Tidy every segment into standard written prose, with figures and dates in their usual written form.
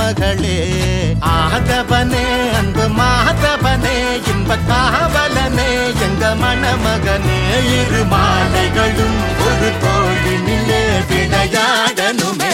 மணமகளே ஆதவனே அன்பு மாதவனே இன்ப காவலனே எங்க மணமகனே இரு மாலைகளும் ஒரு தோழினிலே விளையாடனுமே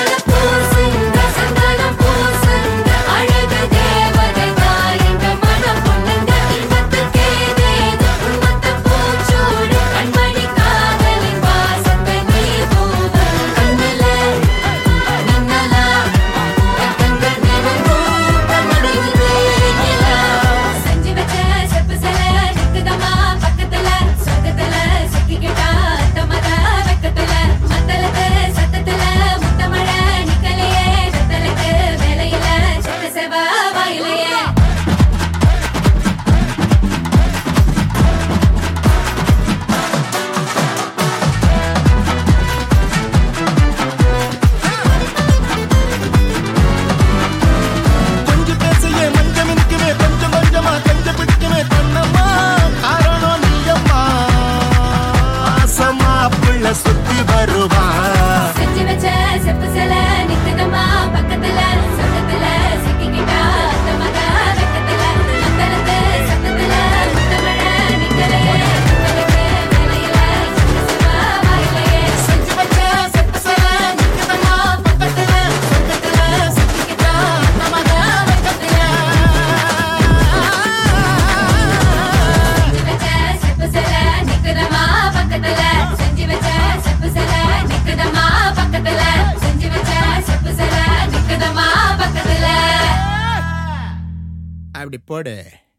சுத்தி வருவா செஞ்சு வச்ச செப்பு செல நிக்குதமா பக்கத்துல சொந்தத்துல சிக்கிக்கிட்டா அந்த மக வெக்கத்துல மத்தளத்து சத்தத்துல முத்தமழ நிக்கலையே வேலையில சிவா வாயிலையே செஞ்சு வச்ச செப்பு செல நிக்குதமா பக்கத்துல சொந்தத்துல சிக்கிக்கிட்டா அந்த மக வெக்கத்துல செஞ்சு வச்ச செப்பு செல நிக்குதமா பக்கத்துல அப்படி போடு.